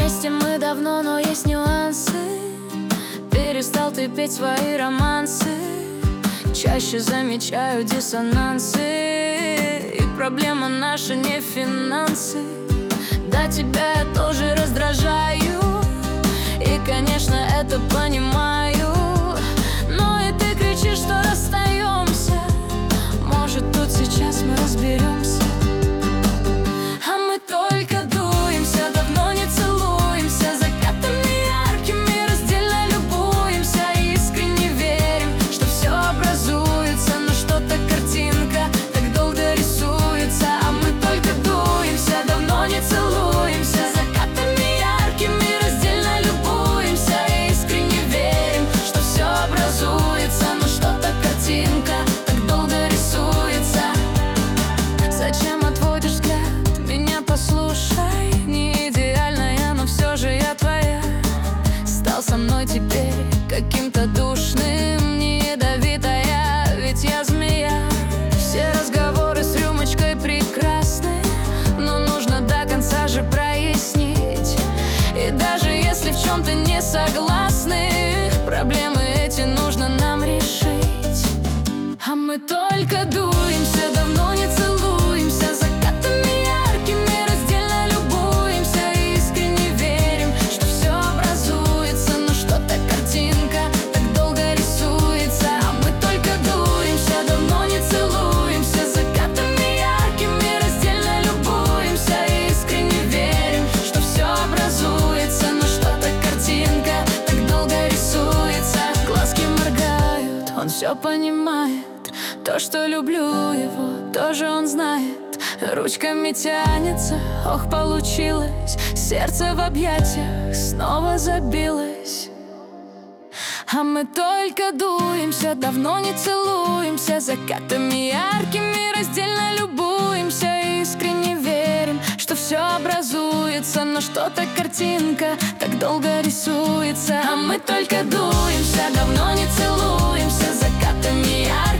Вместе мы давно, но есть нюансы. Перестал ты петь свои романсы. Чаще замечаю диссонансы. И проблема наша не финансы. Да, тебя я тоже раздражаю. И, конечно, это понимаю. Но и ты кричишь, что расстаемся. Может, тут сейчас мы разберемся. А мы только дуемся, давно не целуемся. Закатами яркими раздельно любуемся. Искренне верим, что все образуется. Но что-то картинка так долго рисуется. А мы только дуемся, давно не целуемся. Закатами яркими раздельно любуемся. Искренне верим, что все образуется. Но что-то картинка так долго рисуется. Зачем отводишь взгляд? Меня послушай, не идеальная, но все же я твоя. Стал со мной теперь каким-то душным, не ядовитая, ведь я змея. Все разговоры с рюмочкой прекрасны, но нужно до конца же прояснить. И даже если в чем-то не согласны, проблемы эти нужно нам решить. А мы только дуемся, давно не целуемся. Закатами яркими раздельно любуемся. Искренне верим, что все образуется. Но что-то картинка так долго рисуется. А мы только дуемся, давно не целуемся. Закатами яркими раздельно любуемся. Искренне верим, что все образуется. Но что-то картинка так долго рисуется. Глазки моргают, он все понимает. То, что люблю его, тоже он знает. Ручками тянется, ох, получилось. Сердце в объятиях снова забилось. А мы только дуемся, давно не целуемся. Закатами яркими раздельно любуемся. Искренне верим, что все образуется. Но что-то картинка так долго рисуется. А мы только дуемся, давно не целуемся. Закатами яркими